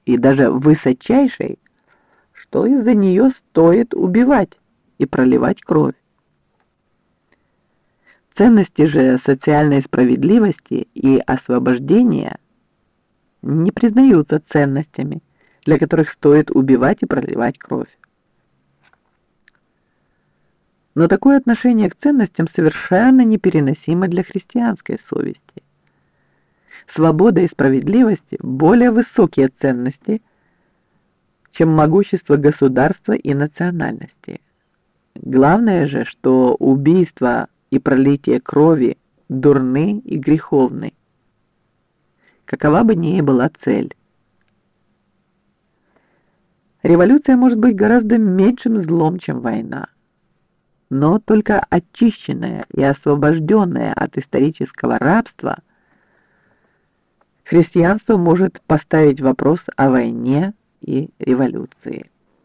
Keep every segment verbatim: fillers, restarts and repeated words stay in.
и даже высочайшей, что из-за нее стоит убивать и проливать кровь. Ценности же социальной справедливости и освобождения не признаются ценностями, для которых стоит убивать и проливать кровь. Но такое отношение к ценностям совершенно непереносимо для христианской совести. Свобода и справедливость – более высокие ценности, чем могущество государства и национальности. Главное же, что убийство и пролитие крови дурны и греховны, какова бы ни была цель. Революция может быть гораздо меньшим злом, чем война, но только очищенная и освобожденная от исторического рабства христианство может поставить вопрос о войне и революции.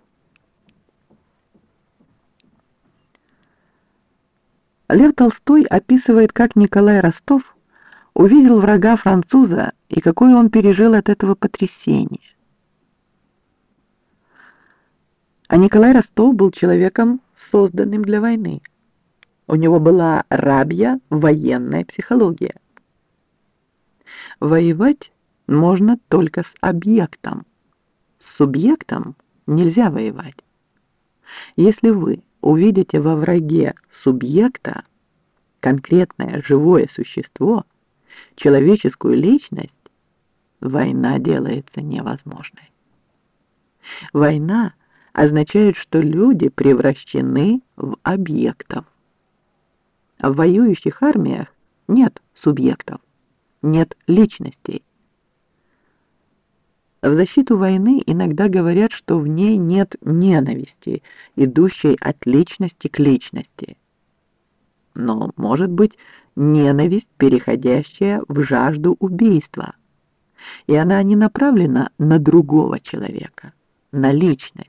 Лев Толстой описывает, как Николай Ростов увидел врага француза и какое он пережил от этого потрясение. А Николай Ростов был человеком, созданным для войны. У него была рабья военная психология. Воевать можно только с объектом. С субъектом нельзя воевать. Если вы увидите во враге субъекта, конкретное живое существо, человеческую личность, война делается невозможной. Война означает, что люди превращены в объектов. В воюющих армиях нет субъектов, нет личностей. В защиту войны иногда говорят, что в ней нет ненависти, идущей от личности к личности. Но может быть ненависть, переходящая в жажду убийства, и она не направлена на другого человека, на личность.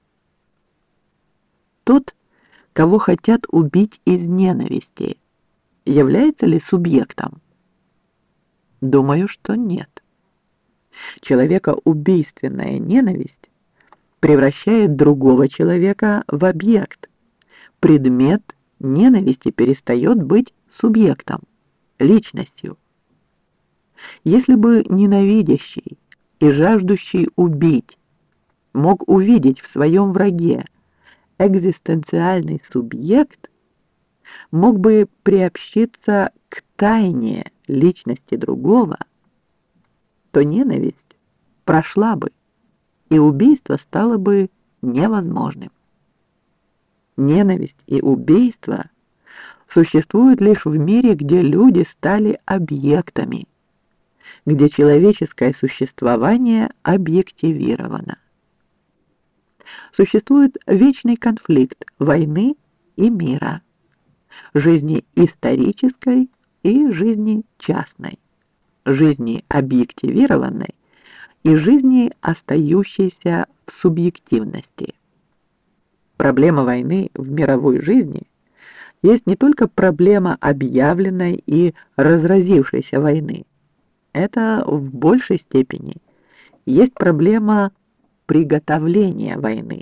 Тот, кого хотят убить из ненависти, является ли субъектом? Думаю, что нет. Человекоубийственная ненависть превращает другого человека в объект. Предмет ненависти перестает быть субъектом, личностью. Если бы ненавидящий и жаждущий убить мог увидеть в своем враге экзистенциальный субъект, мог бы приобщиться к тайне личности другого, то ненависть прошла бы, и убийство стало бы невозможным. Ненависть и убийство существуют лишь в мире, где люди стали объектами, где человеческое существование объективировано. Существует вечный конфликт войны и мира, жизни исторической и жизни частной, жизни объективированной и жизни, остающейся в субъективности. Проблема войны в мировой жизни есть не только проблема объявленной и разразившейся войны. Это в большей степени есть проблема приготовления войны.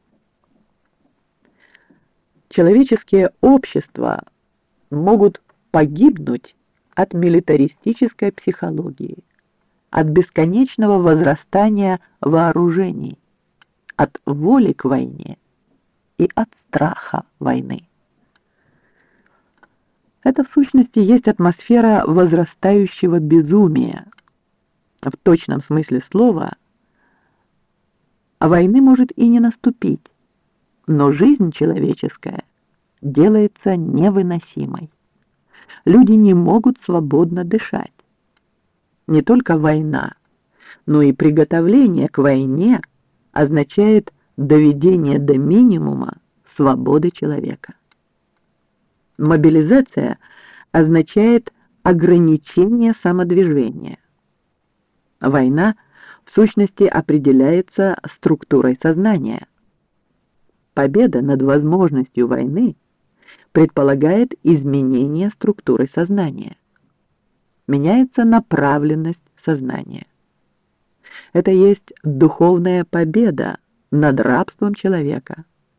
Человеческие общества могут погибнуть от милитаристической психологии, от бесконечного возрастания вооружений, от воли к войне и от страха войны. Это в сущности есть атмосфера возрастающего безумия. В точном смысле слова, а войны может и не наступить, но жизнь человеческая делается невыносимой. Люди не могут свободно дышать. Не только война, но и приготовление к войне означает доведение до минимума свободы человека. Мобилизация означает ограничение самодвижения. Война в сущности определяется структурой сознания. Победа над возможностью войны предполагает изменение структуры сознания. Меняется направленность сознания. Это есть духовная победа над рабством человека.